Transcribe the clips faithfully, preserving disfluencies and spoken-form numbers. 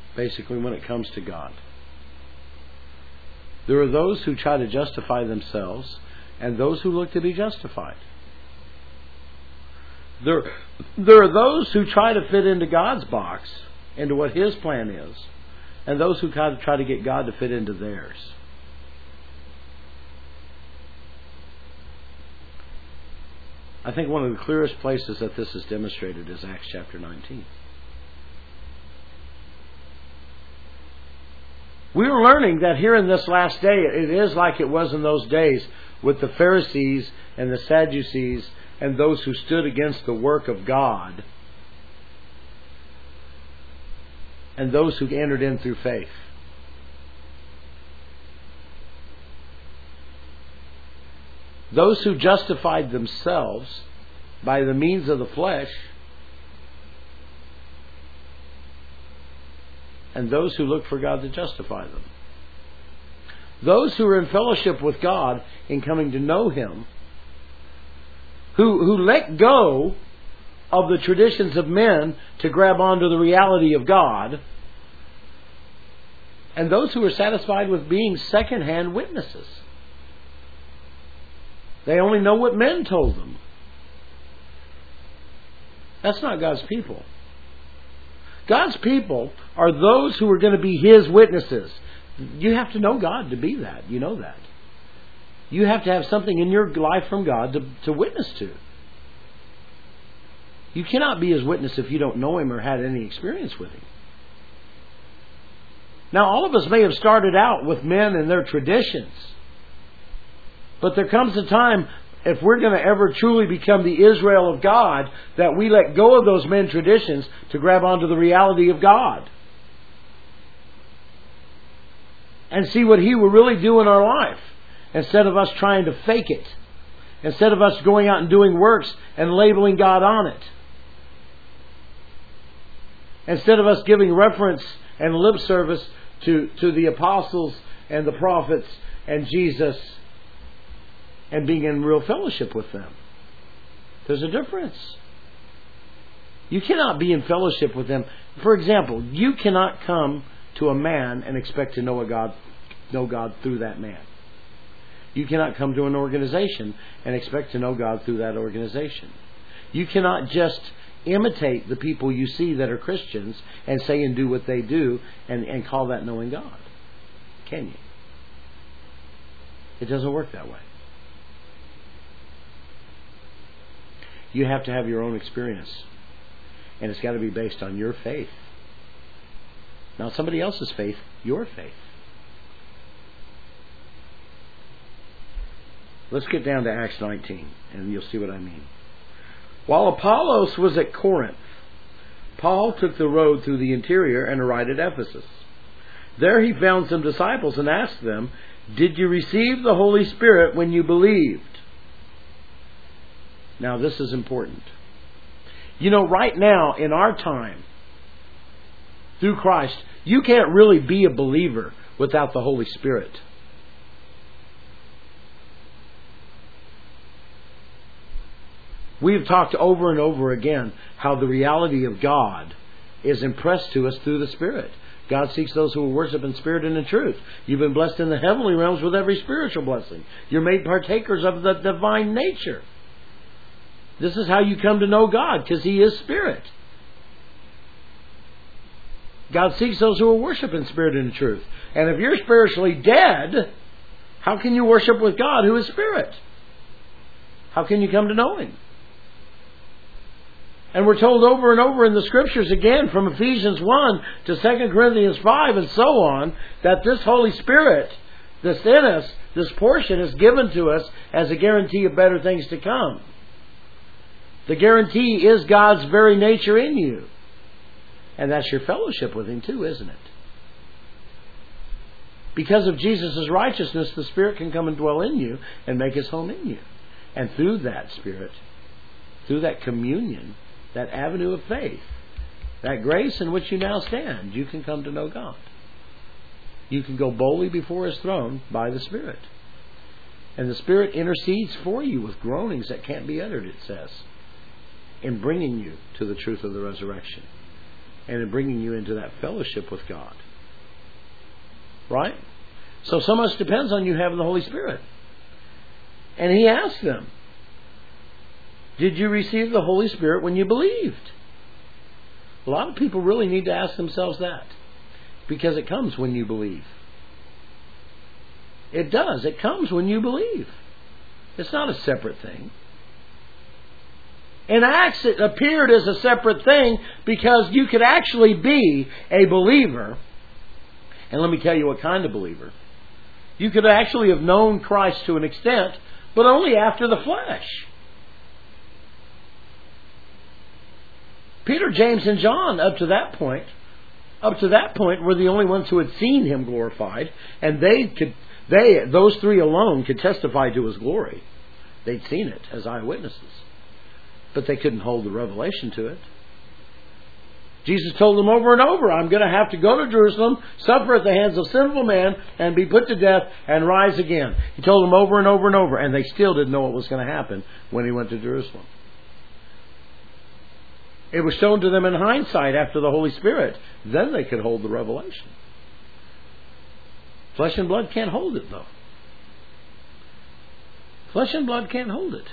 basically, when it comes to God. There are those who try to justify themselves and those who look to be justified. There, there are those who try to fit into God's box, into what His plan is, and those who kind of try to get God to fit into theirs. I think one of the clearest places that this is demonstrated is Acts chapter nineteen. We are learning that here in this last day, it is like it was in those days with the Pharisees and the Sadducees and those who stood against the work of God and those who entered in through faith. Those who justified themselves by the means of the flesh, and those who look for God to justify them. Those who are in fellowship with God in coming to know Him, who, who let go of the traditions of men to grab onto the reality of God, and those who are satisfied with being second-hand witnesses. They only know what men told them. That's not God's people. God's people are those who are going to be His witnesses. You have to know God to be that. You know that. You have to have something in your life from God to, to witness to. You cannot be His witness if you don't know Him or had any experience with Him. Now, all of us may have started out with men and their traditions. But there comes a time, if we're going to ever truly become the Israel of God, that we let go of those men traditions to grab onto the reality of God. And see what He will really do in our life. Instead of us trying to fake it. Instead of us going out and doing works and labeling God on it. Instead of us giving reference and lip service to, to the apostles and the prophets and Jesus, and being in real fellowship with them. There's a difference. You cannot be in fellowship with them. For example, you cannot come to a man and expect to know a God, know God through that man. You cannot come to an organization and expect to know God through that organization. You cannot just imitate the people you see that are Christians and say and do what they do and, and call that knowing God. Can you? It doesn't work that way. You have to have your own experience. And it's got to be based on your faith. Not somebody else's faith, your faith. Let's get down to Acts nineteen, and you'll see what I mean. While Apollos was at Corinth, Paul took the road through the interior and arrived at Ephesus. There he found some disciples and asked them, "Did you receive the Holy Spirit when you believed?" Now, this is important. You know, right now, in our time, through Christ, you can't really be a believer without the Holy Spirit. We've talked over and over again how the reality of God is impressed to us through the Spirit. God seeks those who will worship in spirit and in truth. You've been blessed in the heavenly realms with every spiritual blessing. You're made partakers of the divine nature. This is how you come to know God, because He is Spirit. God seeks those who will worship in spirit and in truth. And if you're spiritually dead, how can you worship with God who is Spirit? How can you come to know Him? And we're told over and over in the Scriptures, again, from Ephesians one to Second Corinthians five and so on, that this Holy Spirit that's in us, this portion, is given to us as a guarantee of better things to come. The guarantee is God's very nature in you. And that's your fellowship with Him too, isn't it? Because of Jesus' righteousness, the Spirit can come and dwell in you and make His home in you. And through that Spirit, through that communion, that avenue of faith, that grace in which you now stand, you can come to know God. You can go boldly before His throne by the Spirit. And the Spirit intercedes for you with groanings that can't be uttered, it says, in bringing you to the truth of the resurrection. and in bringing you into that fellowship with God. Right? So, so much depends on you having the Holy Spirit. And he asked them, did you receive the Holy Spirit when you believed? A lot of people really need to ask themselves that. Because it comes when you believe. It does. It comes when you believe. It's not a separate thing. In Acts, it appeared as a separate thing because you could actually be a believer. And let me tell you what kind of believer. You could actually have known Christ to an extent, but only after the flesh. Peter, James, and John, up to that point, up to that point, were the only ones who had seen him glorified, and they could, they, those three alone, could testify to his glory. They'd seen it as eyewitnesses, but they couldn't hold the revelation to it. Jesus told them over and over, I'm going to have to go to Jerusalem, suffer at the hands of sinful men, and be put to death, and rise again. He told them over and over and over, and they still didn't know what was going to happen when he went to Jerusalem. It was shown to them in hindsight after the Holy Spirit. Then they could hold the revelation. Flesh and blood can't hold it, though. Flesh and blood can't hold it.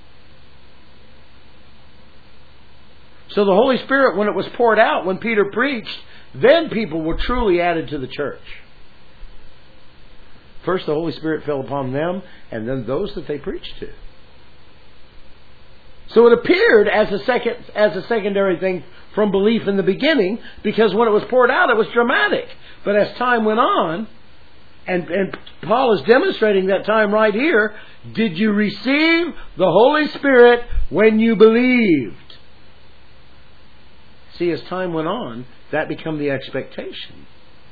So the Holy Spirit, when it was poured out, when Peter preached, then people were truly added to the church. First the Holy Spirit fell upon them, and then those that they preached to. So it appeared as a second, as a secondary thing from belief in the beginning, because when it was poured out, it was dramatic. But as time went on, and, and Paul is demonstrating that time right here, did you receive the Holy Spirit when you believed? See, as time went on, that became the expectation.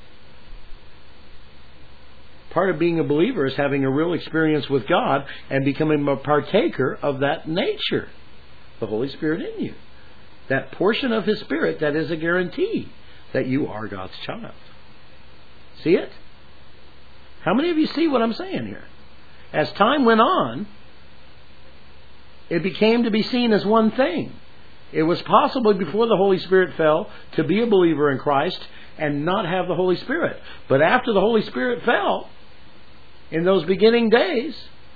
Part of being a believer is having a real experience with God and becoming a partaker of that nature. The Holy Spirit in you. That portion of His Spirit that is a guarantee that you are God's child. See it? How many of you see what I'm saying here? As time went on, it became to be seen as one thing. It was possible before the Holy Spirit fell to be a believer in Christ and not have the Holy Spirit. But after the Holy Spirit fell, in those beginning days,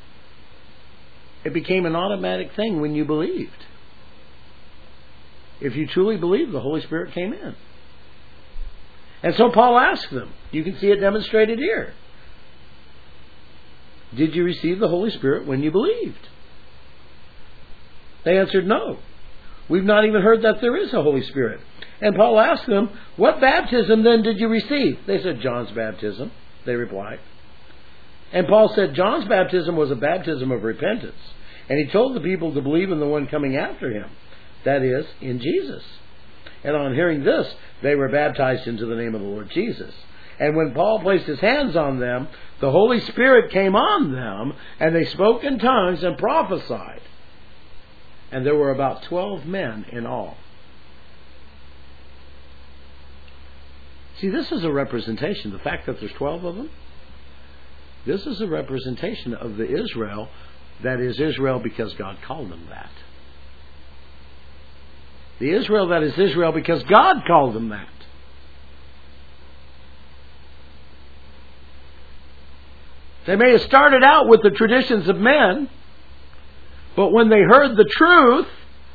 it became an automatic thing when you believed. If you truly believed, the Holy Spirit came in. And so Paul asked them, you can see it demonstrated here. Did you receive the Holy Spirit when you believed? They answered, no. We've not even heard that there is a Holy Spirit. And Paul asked them, what baptism then did you receive? They said, John's baptism, they replied. And Paul said, John's baptism was a baptism of repentance. And he told the people to believe in the one coming after him. That is, in Jesus. And on hearing this, they were baptized into the name of the Lord Jesus. And when Paul placed his hands on them, the Holy Spirit came on them, and they spoke in tongues and prophesied. And there were about twelve men in all. See, this is a representation. The fact that there's twelve of them, this is a representation of the Israel that is Israel because God called them that. The Israel that is Israel because God called them that. They may have started out with the traditions of men, but when they heard the truth,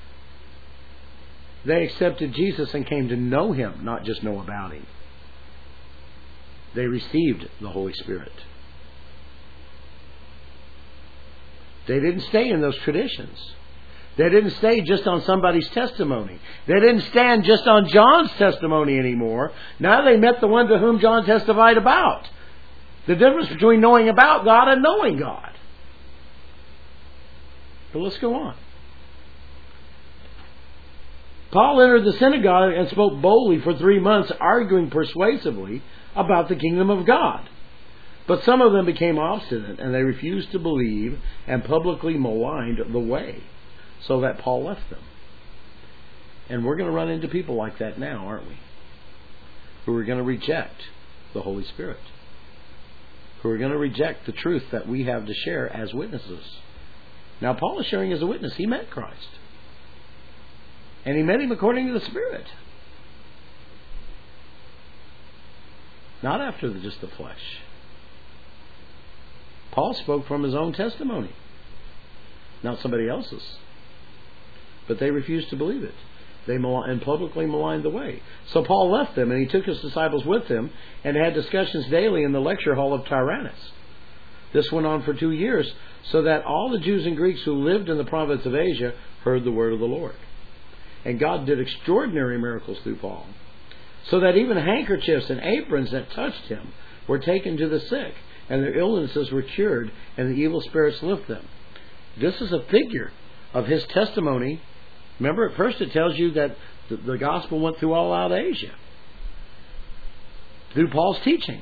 they accepted Jesus and came to know Him, not just know about Him. They received the Holy Spirit. They didn't stay in those traditions. They didn't stay just on somebody's testimony. They didn't stand just on John's testimony anymore. Now they met the one to whom John testified about. The difference between knowing about God and knowing God. But let's go on. Paul entered the synagogue and spoke boldly for three months, arguing persuasively about the kingdom of God. But some of them became obstinate, and they refused to believe and publicly maligned the way, so that Paul left them. And we're going to run into people like that now, aren't we? Who are going to reject the Holy Spirit. Who are going to reject the truth that we have to share as witnesses. Now, Paul is sharing as a witness. He met Christ. And he met Him according to the Spirit. not after the, just the flesh. Paul spoke from his own testimony, not somebody else's. But they refused to believe it. They mal- and publicly maligned the way. So Paul left them, and he took his disciples with him and had discussions daily in the lecture hall of Tyrannus. This went on for two years, so that all the Jews and Greeks who lived in the province of Asia heard the word of the Lord. And God did extraordinary miracles through Paul, so that even handkerchiefs and aprons that touched him were taken to the sick, and their illnesses were cured, and the evil spirits left them. This is a figure of his testimony. Remember, at first it tells you that the, the gospel went through all out Asia, through Paul's teaching.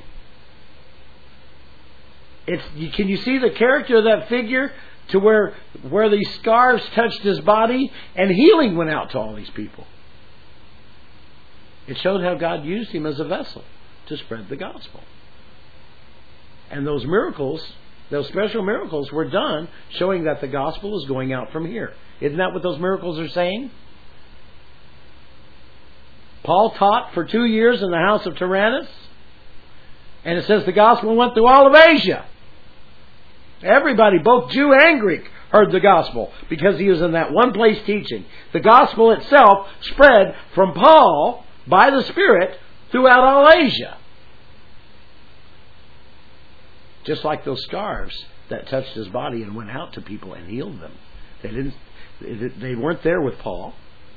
It's, can you see the character of that figure to where, where these scars touched his body and healing went out to all these people? It showed how God used him as a vessel to spread the gospel. And those miracles, those special miracles were done showing that the gospel is going out from here. Isn't that what those miracles are saying? Paul taught for two years in the house of Tyrannus, and it says the gospel went through all of Asia. Everybody, both Jew and Greek, heard the gospel because he was in that one place teaching. The gospel itself spread from Paul by the Spirit throughout all Asia. Just like those scars that touched his body and went out to people and healed them. They didn't. They weren't there with Paul.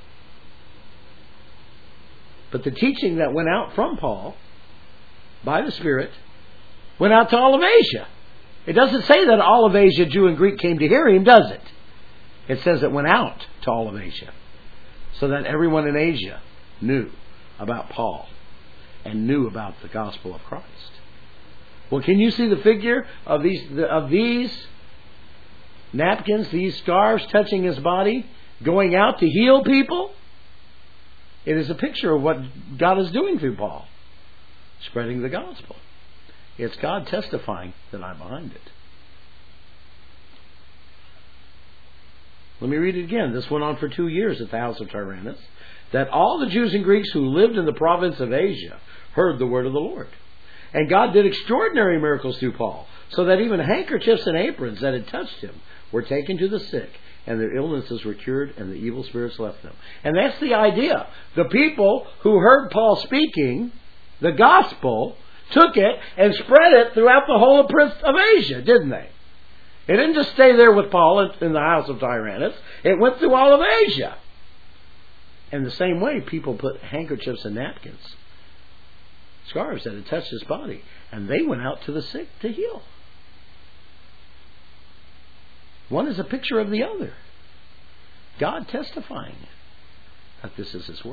But the teaching that went out from Paul by the Spirit went out to all of Asia. It doesn't say that all of Asia, Jew and Greek, came to hear him, does it? It says it went out to all of Asia, so that everyone in Asia knew about Paul and knew about the gospel of Christ. Well, can you see the figure of these of these napkins, these scarves touching his body, going out to heal people? It is a picture of what God is doing through Paul, spreading the gospel. It's God testifying that I'm behind it. Let me read it again. This went on for two years at the house of Tyrannus, that all the Jews and Greeks who lived in the province of Asia heard the word of the Lord. And God did extraordinary miracles through Paul, so that even handkerchiefs and aprons that had touched him were taken to the sick, and their illnesses were cured, and the evil spirits left them. And that's the idea. The people who heard Paul speaking the gospel took it and spread it throughout the whole of Asia, didn't they? It didn't just stay there with Paul in the house of Tyrannus. It went through all of Asia. And the same way, people put handkerchiefs and napkins, scarves that had touched his body, and they went out to the sick to heal. One is a picture of the other. God testifying that this is His Word.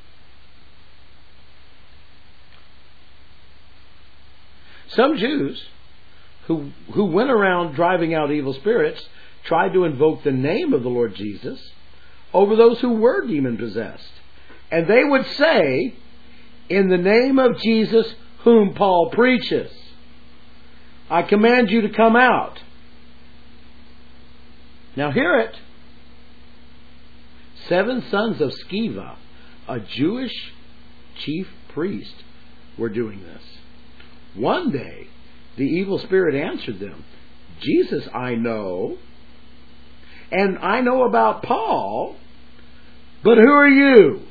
Some Jews who, who went around driving out evil spirits tried to invoke the name of the Lord Jesus over those who were demon-possessed. And they would say, "In the name of Jesus whom Paul preaches, I command you to come out." Now hear it. Seven sons of Sceva, a Jewish chief priest, were doing this. One day, the evil spirit answered them, "Jesus I know, and I know about Paul, but who are you?"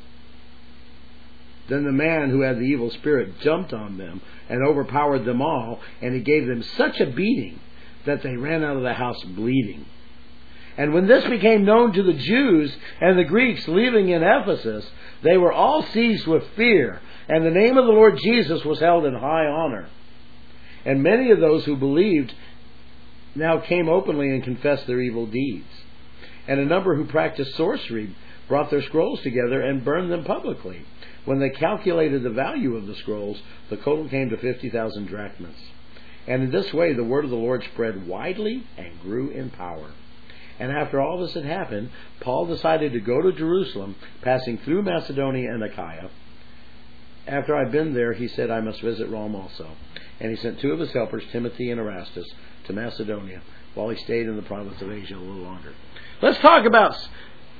Then the man who had the evil spirit jumped on them and overpowered them all, and he gave them such a beating that they ran out of the house bleeding. And when this became known to the Jews and the Greeks living in Ephesus, they were all seized with fear, and the name of the Lord Jesus was held in high honor. And many of those who believed now came openly and confessed their evil deeds. And a number who practiced sorcery brought their scrolls together and burned them publicly. When they calculated the value of the scrolls, the total came to fifty thousand drachmas. And in this way the word of the Lord spread widely and grew in power. And after all this had happened, Paul decided to go to Jerusalem, passing through Macedonia and Achaia. After I'd been there, he said, I must visit Rome also. And he sent two of his helpers, Timothy and Erastus, to Macedonia, while he stayed in the province of Asia a little longer. Let's talk about,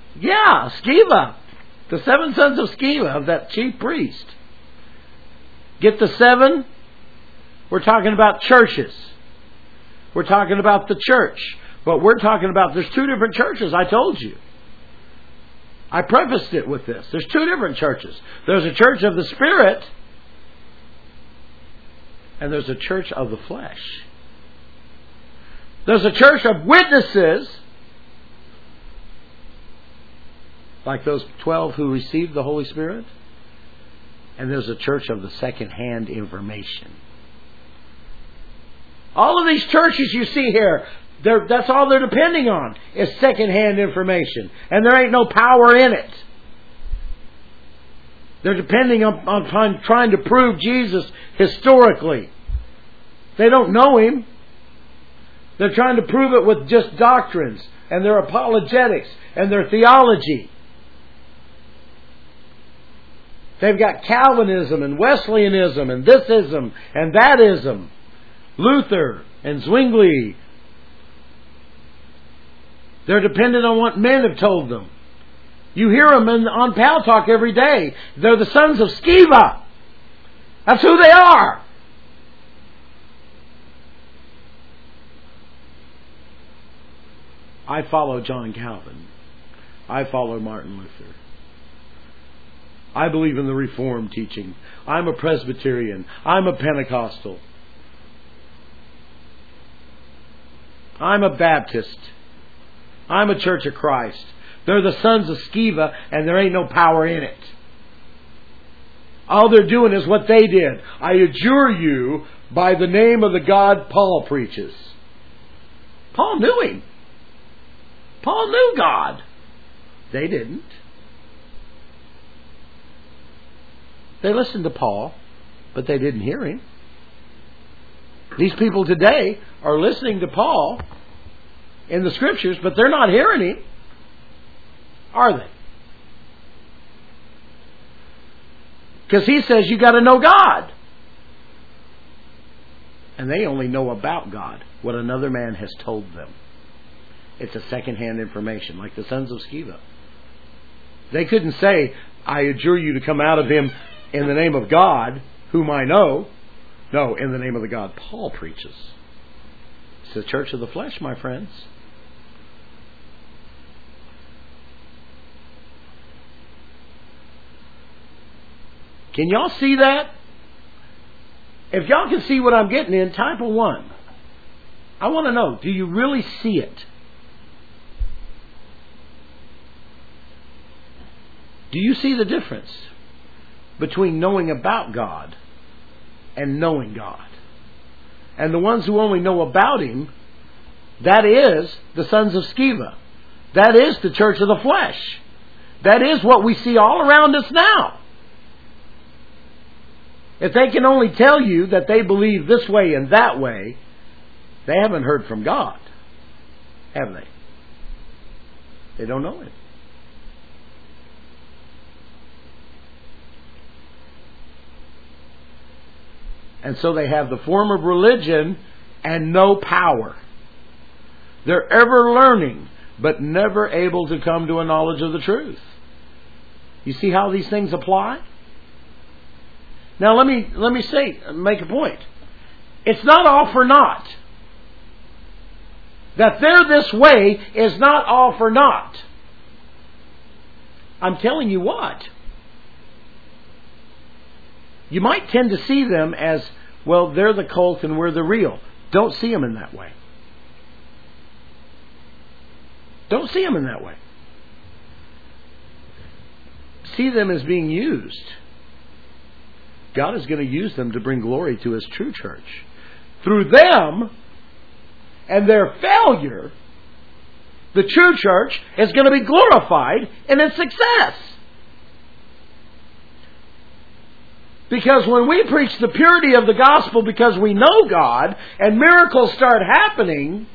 yeah, Sceva, the seven sons of Sceva, of that chief priest. Get the seven? We're talking about churches. We're talking about the church. But we're talking about, there's two different churches, I told you. I prefaced it with this. There's two different churches. There's a church of the Spirit, and there's a church of the flesh. There's a church of witnesses, like those twelve who received the Holy Spirit, and there's a church of the second-hand information. All of these churches you see here, They're, that's all they're depending on is second-hand information. And there ain't no power in it. They're depending on, on trying, trying to prove Jesus historically. They don't know Him. They're trying to prove it with just doctrines and their apologetics and their theology. They've got Calvinism and Wesleyanism and thisism and thatism. Luther and Zwingli. They're dependent on what men have told them. You hear them in, on Pal Talk every day. They're the sons of Sceva. That's who they are. I follow John Calvin. I follow Martin Luther. I believe in the Reformed teaching. I'm a Presbyterian. I'm a Pentecostal. I'm a Baptist. I'm a Church of Christ. They're the sons of Sceva, and there ain't no power in it. All they're doing is what they did. I adjure you by the name of the God Paul preaches. Paul knew Him. Paul knew God. They didn't. They listened to Paul, but they didn't hear Him. These people today are listening to Paul in the Scriptures, but they're not hearing Him. Are they? Because he says you got to know God. And they only know about God what another man has told them. It's a second-hand information, like the sons of Sceva. They couldn't say, I adjure you to come out of him in the name of God, whom I know. No, in the name of the God Paul preaches. It's the church of the flesh, my friends. Can y'all see that? If y'all can see what I'm getting in, type a one. I want to know, do you really see it? Do you see the difference between knowing about God and knowing God? And the ones who only know about Him, that is the sons of Sceva. That is the church of the flesh. That is what we see all around us now. If they can only tell you that they believe this way and that way, they haven't heard from God, have they? They don't know Him. And so they have the form of religion and no power. They're ever learning, but never able to come to a knowledge of the truth. You see how these things apply? Now let me let me say, make a point. It's not all for naught. That they're this way is not all for naught. I'm telling you what. You might tend to see them as, well, they're the cult and we're the real. Don't see them in that way. Don't see them in that way. See them as being used. God is going to use them to bring glory to His true church. Through them and their failure, the true church is going to be glorified in its success. Because when we preach the purity of the gospel because we know God and miracles start happening,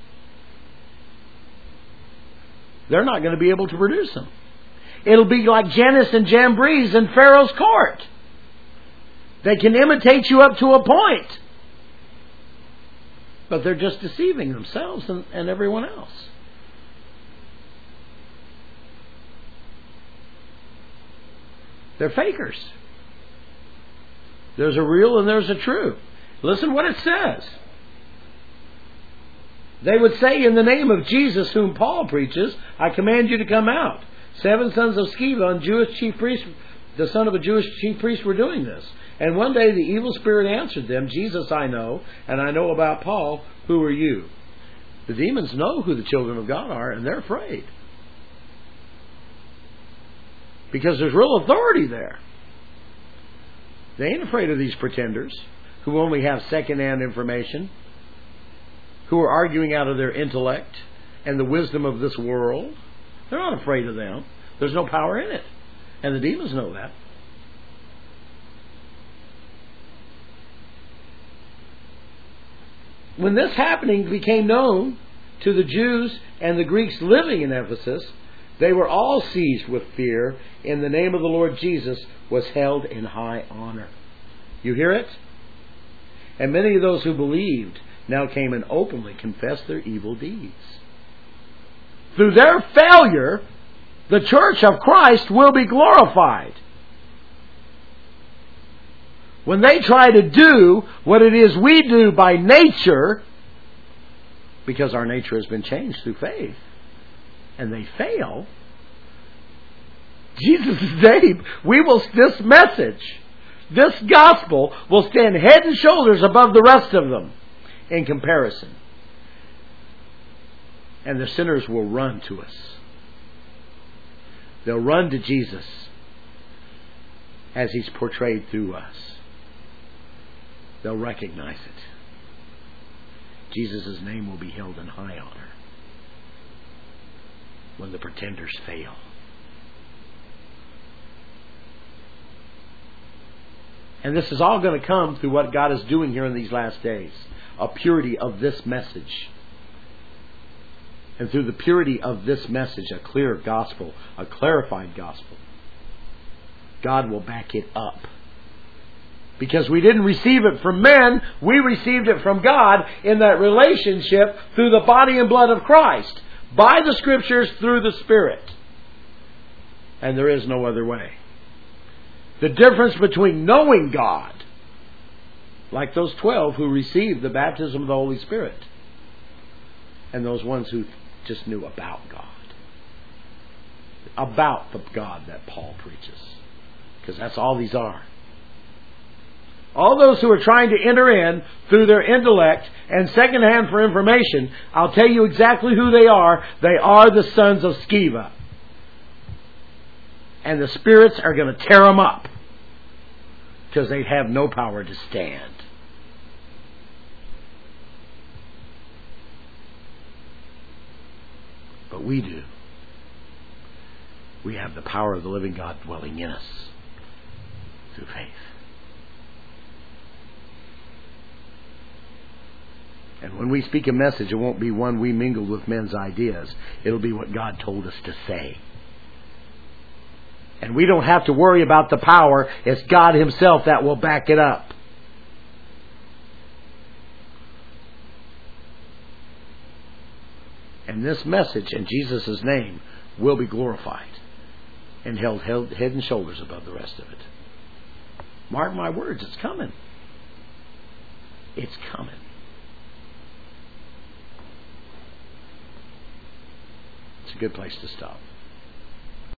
they're not going to be able to produce them. It'll be like Jannes and Jambres in Pharaoh's court. They can imitate you up to a point. But they're just deceiving themselves and, and everyone else. They're fakers. There's a real and there's a true. Listen what it says. They would say, in the name of Jesus, whom Paul preaches, I command you to come out. Seven sons of Sceva, and Jewish chief priest, the son of a Jewish chief priest, were doing this. And one day the evil spirit answered them, Jesus I know, and I know about Paul. Who are you? The demons know who the children of God are, and they're afraid. Because there's real authority there. They ain't afraid of these pretenders who only have second-hand information, who are arguing out of their intellect and the wisdom of this world. They're not afraid of them. There's no power in it. And the demons know that. When this happening became known to the Jews and the Greeks living in Ephesus, they were all seized with fear. In the name of the Lord Jesus was held in high honor. You hear it? And many of those who believed now came and openly confessed their evil deeds. Through their failure, the church of Christ will be glorified. When they try to do what it is we do by nature, because our nature has been changed through faith, and they fail, Jesus' name, we will, this message, this gospel will stand head and shoulders above the rest of them in comparison. And the sinners will run to us. They'll run to Jesus as He's portrayed through us. They'll recognize it. Jesus' name will be held in high honor when the pretenders fail. And this is all going to come through what God is doing here in these last days. A purity of this message. And through the purity of this message, a clear gospel, a clarified gospel, God will back it up. Because we didn't receive it from men, we received it from God in that relationship through the body and blood of Christ. By the Scriptures, through the Spirit. And there is no other way. The difference between knowing God, like those twelve who received the baptism of the Holy Spirit, and those ones who just knew about God. About the God that Paul preaches. Because that's all these are. All those who are trying to enter in through their intellect and secondhand for information, I'll tell you exactly who they are. They are the sons of Sceva. And the spirits are going to tear them up. Because they have no power to stand. But we do. We have the power of the living God dwelling in us through faith. And when we speak a message, it won't be one we mingled with men's ideas. It'll be what God told us to say. And we don't have to worry about the power. It's God Himself that will back it up. And this message in Jesus' name will be glorified and held head and shoulders above the rest of it. Mark my words, it's coming. It's coming. It's a good place to stop.